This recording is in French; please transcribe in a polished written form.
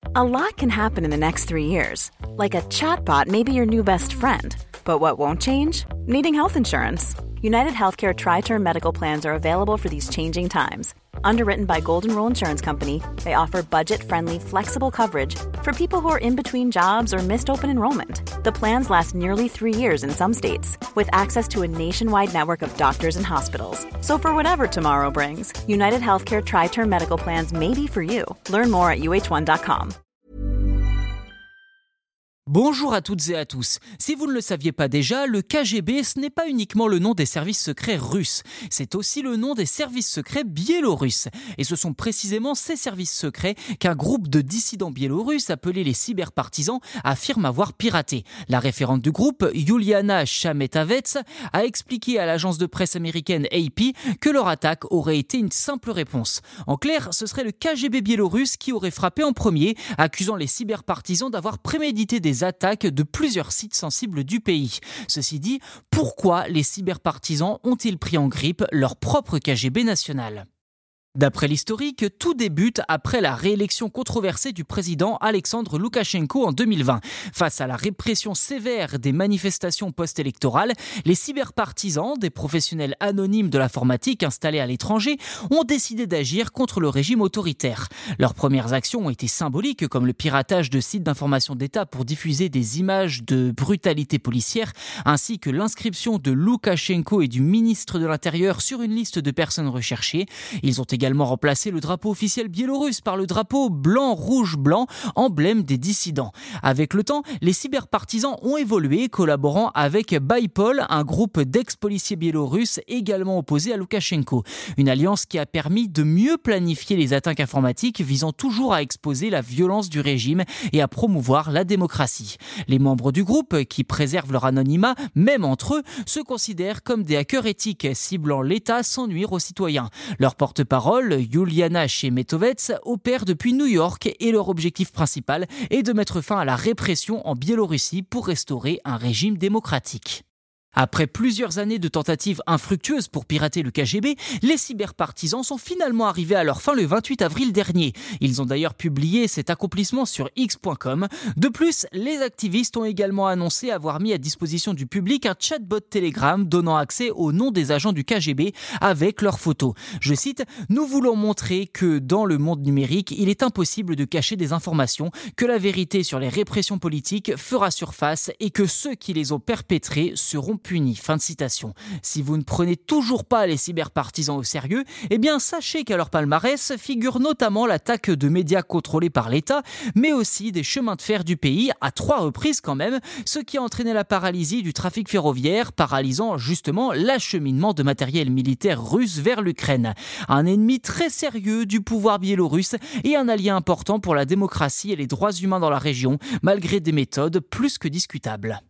A lot can happen in the next 3 years. Like a chatbot may be your new best friend. But what won't change? Needing health insurance. United Healthcare Tri-Term Medical Plans are available for these changing times. Underwritten by Golden Rule Insurance Company, they offer budget-friendly, flexible coverage for people who are in between jobs or missed open enrollment. The plans last nearly 3 years in some states, with access to a nationwide network of doctors and hospitals. So for whatever tomorrow brings, United Healthcare Tri-Term Medical Plans may be for you. Learn more at uh1.com. Bonjour à toutes et à tous. Si vous ne le saviez pas déjà, le KGB, ce n'est pas uniquement le nom des services secrets russes. C'est aussi le nom des services secrets biélorusses. Et ce sont précisément ces services secrets qu'un groupe de dissidents biélorusses appelés les cyberpartisans affirme avoir piraté. La référente du groupe, Yuliana Chametavets, a expliqué à l'agence de presse américaine AP que leur attaque aurait été une simple réponse. En clair, ce serait le KGB biélorusse qui aurait frappé en premier, accusant les cyberpartisans d'avoir prémédité des attaques de plusieurs sites sensibles du pays. Ceci dit, pourquoi les cyberpartisans ont-ils pris en grippe leur propre KGB national ? D'après l'historique, tout débute après la réélection controversée du président Alexandre Loukachenko en 2020. Face à la répression sévère des manifestations post-électorales, les cyberpartisans, des professionnels anonymes de l'informatique installés à l'étranger, ont décidé d'agir contre le régime autoritaire. Leurs premières actions ont été symboliques, comme le piratage de sites d'information d'État pour diffuser des images de brutalité policière, ainsi que l'inscription de Loukachenko et du ministre de l'Intérieur sur une liste de personnes recherchées. Ils ont également remplacé le drapeau officiel biélorusse par le drapeau blanc-rouge-blanc, emblème des dissidents. Avec le temps, les cyberpartisans ont évolué, collaborant avec Baipol, un groupe d'ex-policiers biélorusses également opposé à Loukachenko. Une alliance qui a permis de mieux planifier les attaques informatiques visant toujours à exposer la violence du régime et à promouvoir la démocratie. Les membres du groupe, qui préservent leur anonymat, même entre eux, se considèrent comme des hackers éthiques, ciblant l'État sans nuire aux citoyens. Leur porte-parole, Yuliana Chametavets, opère depuis New York et leur objectif principal est de mettre fin à la répression en Biélorussie pour restaurer un régime démocratique. Après plusieurs années de tentatives infructueuses pour pirater le KGB, les cyberpartisans sont finalement arrivés à leur fin le 28 avril dernier. Ils ont d'ailleurs publié cet accomplissement sur x.com. De plus, les activistes ont également annoncé avoir mis à disposition du public un chatbot Telegram donnant accès aux noms des agents du KGB avec leurs photos. Je cite, « Nous voulons montrer que dans le monde numérique, il est impossible de cacher des informations, que la vérité sur les répressions politiques fera surface et que ceux qui les ont perpétrées seront punis. » Fin de citation. Si vous ne prenez toujours pas les cyberpartisans au sérieux, eh bien sachez qu'à leur palmarès figure notamment l'attaque de médias contrôlés par l'État, mais aussi des chemins de fer du pays, à 3 reprises quand même, ce qui a entraîné la paralysie du trafic ferroviaire, paralysant justement l'acheminement de matériel militaire russe vers l'Ukraine. Un ennemi très sérieux du pouvoir biélorusse et un allié important pour la démocratie et les droits humains dans la région, malgré des méthodes plus que discutables.